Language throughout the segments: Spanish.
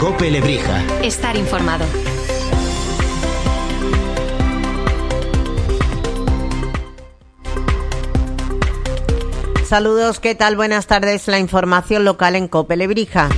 COPE Lebrija. Estar informado. Saludos, ¿qué tal? Buenas tardes. La información local en COPE Lebrija.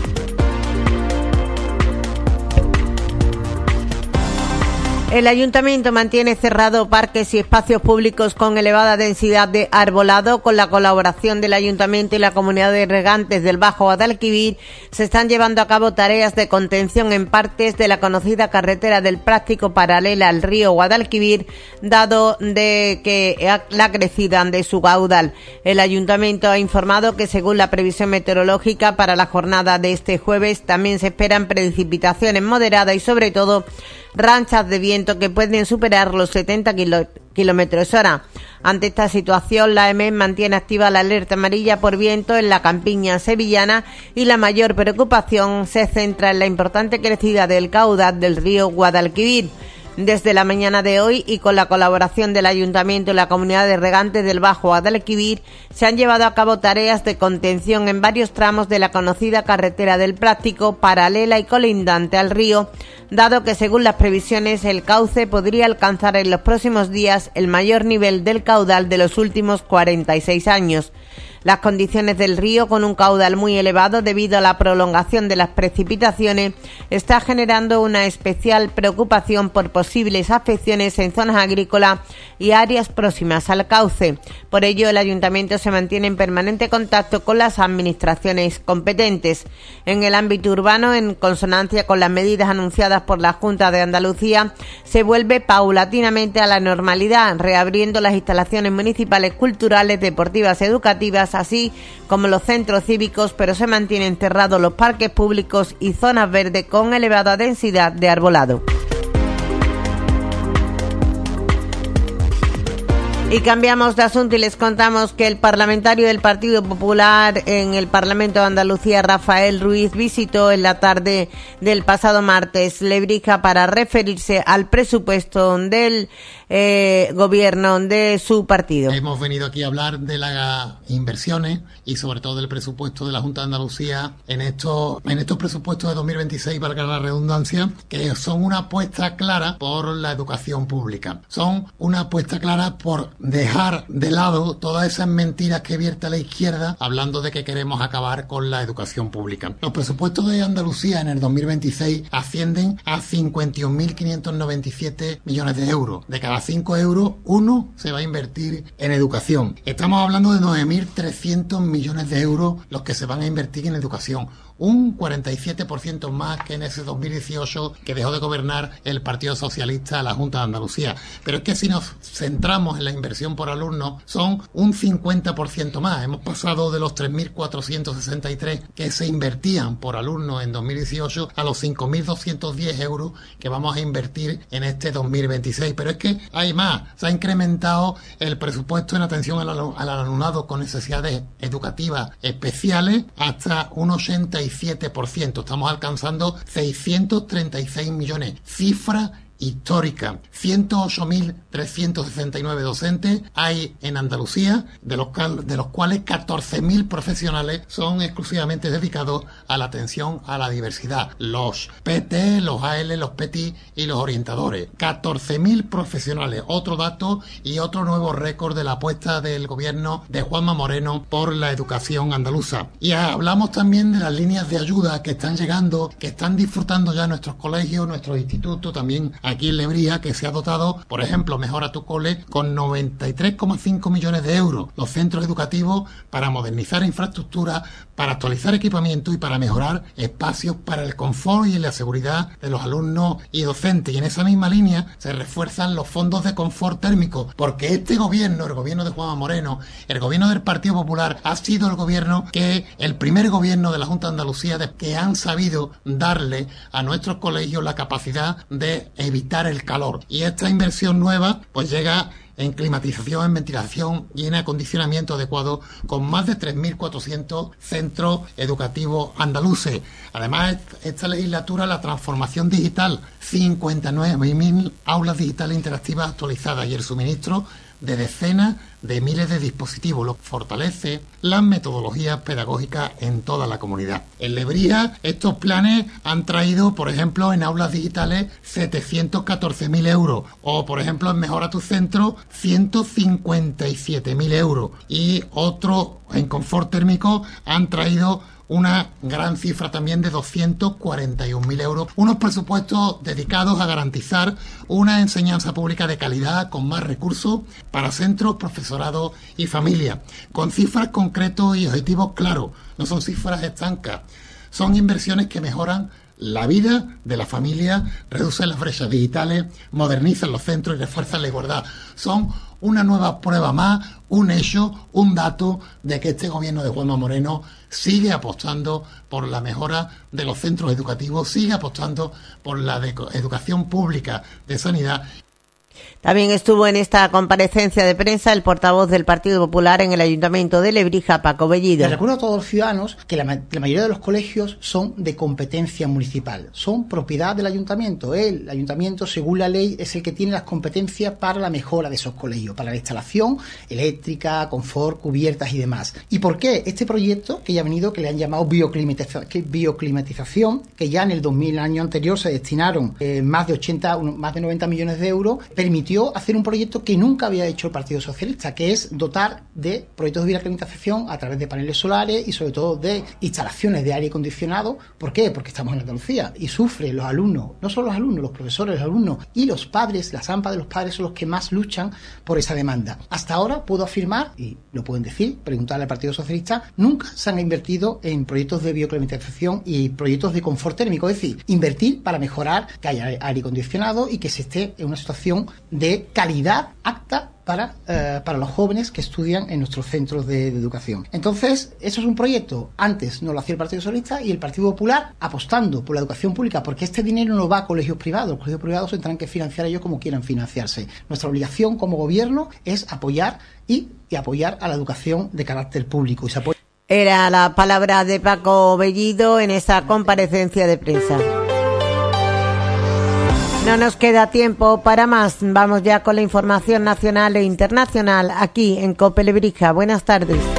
El Ayuntamiento mantiene cerrado parques y espacios públicos con elevada densidad de arbolado. Con la colaboración del Ayuntamiento y la Comunidad de Regantes del Bajo Guadalquivir, se están llevando a cabo tareas de contención en partes de la conocida carretera del Práctico paralela al río Guadalquivir, dado de que la crecida de su caudal. El Ayuntamiento ha informado que, según la previsión meteorológica para la jornada de este jueves, también se esperan precipitaciones moderadas y, sobre todo, ranchas de viento que pueden superar los 70 kilómetros hora. Ante esta situación, la EMET mantiene activa la alerta amarilla por viento en la campiña sevillana y la mayor preocupación se centra en la importante crecida del caudal del río Guadalquivir. Desde la mañana de hoy, y con la colaboración del Ayuntamiento y la Comunidad de Regantes del Bajo Guadalquivir, se han llevado a cabo tareas de contención en varios tramos de la conocida carretera del Práctico, paralela y colindante al río, dado que, según las previsiones, el cauce podría alcanzar en los próximos días el mayor nivel del caudal de los últimos 46 años. Las condiciones del río, con un caudal muy elevado debido a la prolongación de las precipitaciones, está generando una especial preocupación por posibles afecciones en zonas agrícolas y áreas próximas al cauce. Por ello, el Ayuntamiento se mantiene en permanente contacto con las administraciones competentes. En el ámbito urbano, en consonancia con las medidas anunciadas por la Junta de Andalucía, se vuelve paulatinamente a la normalidad, reabriendo las instalaciones municipales, culturales, deportivas, educativas, así como los centros cívicos, pero se mantienen cerrados los parques públicos y zonas verdes con elevada densidad de arbolado. Y cambiamos de asunto y les contamos que el parlamentario del Partido Popular en el Parlamento de Andalucía, Rafael Ruiz, visitó en la tarde del pasado martes Lebrija para referirse al presupuesto del gobierno de su partido. Hemos venido aquí a hablar de las inversiones y sobre todo del presupuesto de la Junta de Andalucía en estos presupuestos de 2026, valga la redundancia, que son una apuesta clara por la educación pública. Son una apuesta clara por dejar de lado todas esas mentiras que vierte la izquierda hablando de que queremos acabar con la educación pública. Los presupuestos de Andalucía en el 2026 ascienden a 51.597 millones de euros. De cada 5 euros, 1 se va a invertir en educación. Estamos hablando de 9.300 millones de euros los que se van a invertir en educación. Un 47% más que en ese 2018 que dejó de gobernar el Partido Socialista a la Junta de Andalucía. Pero es que si nos centramos en la inversión por alumno, son un 50% más. Hemos pasado de los 3.463 que se invertían por alumno en 2018 a los 5.210 euros que vamos a invertir en este 2026. Pero es que hay más. Se ha incrementado el presupuesto en atención al alumnado con necesidades educativas especiales hasta un 87%. Estamos alcanzando 636 millones, cifra histórica. 108.369 docentes hay en Andalucía, de los cuales 14.000 profesionales son exclusivamente dedicados a la atención a la diversidad. Los PT, los AL, los PETI y los orientadores. 14.000 profesionales. Otro dato y otro nuevo récord de la apuesta del gobierno de Juanma Moreno por la educación andaluza. Y hablamos también de las líneas de ayuda que están llegando, que están disfrutando ya nuestros colegios, nuestros institutos, también aquí en Lebrija, que se ha dotado, por ejemplo, Mejora tu Cole, con 93,5 millones de euros. Los centros educativos para modernizar infraestructura, para actualizar equipamiento y para mejorar espacios para el confort y la seguridad de los alumnos y docentes. Y en esa misma línea se refuerzan los fondos de confort térmico, porque este gobierno, el gobierno de Juanma Moreno, el gobierno del Partido Popular, ha sido el gobierno el primer gobierno de la Junta de Andalucía que han sabido darle a nuestros colegios la capacidad de evitar el calor. Y esta inversión nueva pues llega en climatización, en ventilación y en acondicionamiento adecuado, con más de 3.400 centros educativos andaluces. Además, esta legislatura, la transformación digital, 59.000 aulas digitales interactivas actualizadas y el suministro de decenas de miles de dispositivos, lo que fortalece las metodologías pedagógicas en toda la comunidad. En Lebrija, estos planes han traído, por ejemplo, en aulas digitales 714.000 euros, o por ejemplo en Mejora tu Centro 157.000 euros, y otros en confort térmico han traído una gran cifra también de 241.000 euros, unos presupuestos dedicados a garantizar una enseñanza pública de calidad con más recursos para centros, profesorado y familia, con cifras concretas y objetivos claros. No son cifras estancas, son inversiones que mejoran la vida de la familia, reducen las brechas digitales, modernizan los centros y refuerzan la igualdad. Son una nueva prueba más, un hecho, un dato de que este gobierno de Juanma Moreno sigue apostando por la mejora de los centros educativos, sigue apostando por la educación pública de sanidad. También estuvo en esta comparecencia de prensa el portavoz del Partido Popular en el Ayuntamiento de Lebrija, Paco Bellido. Les recuerdo a todos los ciudadanos que la mayoría de los colegios son de competencia municipal, son propiedad del Ayuntamiento. El Ayuntamiento, según la ley, es el que tiene las competencias para la mejora de esos colegios, para la instalación eléctrica, confort, cubiertas y demás. ¿Y por qué? Este proyecto, que ya ha venido, que le han llamado bioclimatización, que ya en el 2000, el año anterior, se destinaron más de 90 millones de euros, permitió hacer un proyecto que nunca había hecho el Partido Socialista, que es dotar de proyectos de bioclimatización a través de paneles solares y sobre todo de instalaciones de aire acondicionado. ¿Por qué? Porque estamos en Andalucía y sufren los alumnos, no solo los alumnos, los profesores, los alumnos y los padres, las AMPA de los padres son los que más luchan por esa demanda. Hasta ahora puedo afirmar, y lo pueden decir, preguntarle al Partido Socialista, nunca se han invertido en proyectos de bioclimatización y proyectos de confort térmico, es decir, invertir para mejorar que haya aire acondicionado y que se esté en una situación de calidad apta para los jóvenes que estudian en nuestros centros de educación. Entonces, eso es un proyecto. Antes no lo hacía el Partido Socialista y el Partido Popular apostando por la educación pública, porque este dinero no va a colegios privados. Los colegios privados tendrán que financiar ellos como quieran financiarse. Nuestra obligación como gobierno es apoyar y apoyar a la educación de carácter público. Y se apoya. Era la palabra de Paco Bellido en esa comparecencia de prensa. No nos queda tiempo para más. Vamos ya con la información nacional e internacional aquí en COPE Lebrija. Buenas tardes.